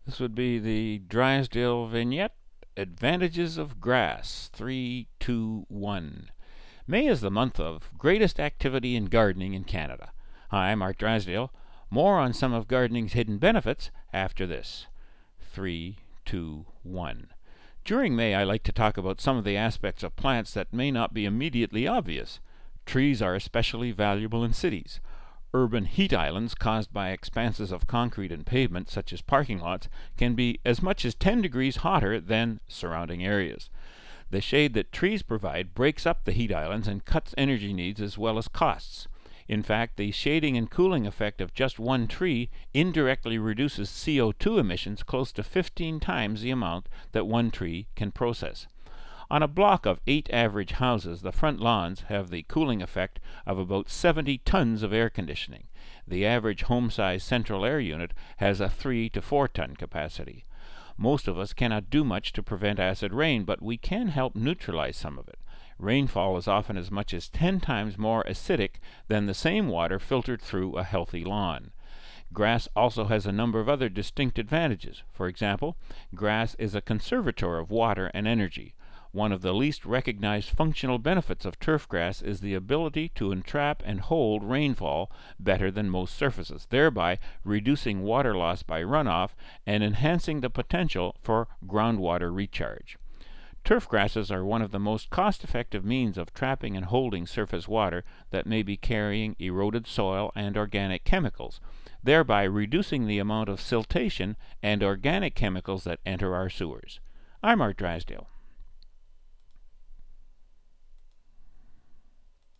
This would be the Drysdale vignette, Advantages of Grass, 3, 2, 1. May is the month of greatest activity in gardening in Canada. Hi, Mark Drysdale. More on some of gardening's hidden benefits after this. 3, 2, 1. During May, I like to talk about some of the aspects of plants that may not be immediately obvious. Trees are especially valuable in cities. Urban heat islands caused by expanses of concrete and pavement, such as parking lots, can be as much as 10 degrees hotter than surrounding areas. The shade that trees provide breaks up the heat islands and cuts energy needs as well as costs. In fact, the shading and cooling effect of just one tree indirectly reduces CO2 emissions close to 15 times the amount that one tree can process. On a block of 8 average houses, the front lawns have the cooling effect of about 70 tons of air conditioning. The average home-size central air unit has a 3 to 4 ton capacity. Most of us cannot do much to prevent acid rain, but we can help neutralize some of it. Rainfall is often as much as 10 times more acidic than the same water filtered through a healthy lawn. Grass also has a number of other distinct advantages. For example, grass is a conservator of water and energy. One of the least recognized functional benefits of turf grass is the ability to entrap and hold rainfall better than most surfaces, thereby reducing water loss by runoff and enhancing the potential for groundwater recharge. Turf grasses are one of the most cost-effective means of trapping and holding surface water that may be carrying eroded soil and organic chemicals, thereby reducing the amount of siltation and organic chemicals that enter our sewers. I'm Art Drysdale.